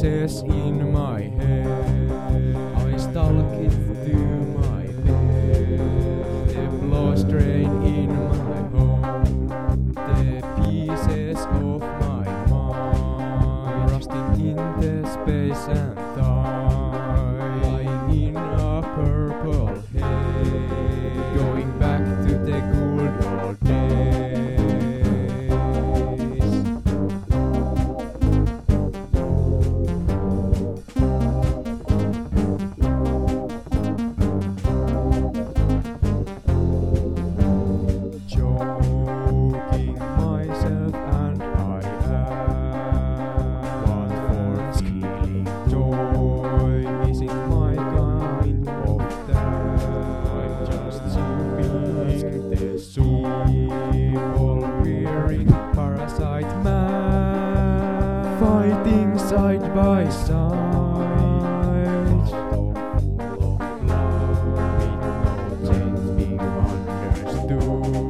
pieces in my head. I stalk it to my bed. The blood drain in my home. The pieces of my mind rusting in the space and time. Lying in a purple haze, going back to the good old days. Joking myself and I am one for stealing joy, missing my kind of that. I'm just sipping the soul, wearing parasite man, fighting side by side. Full of love, with no change being understood.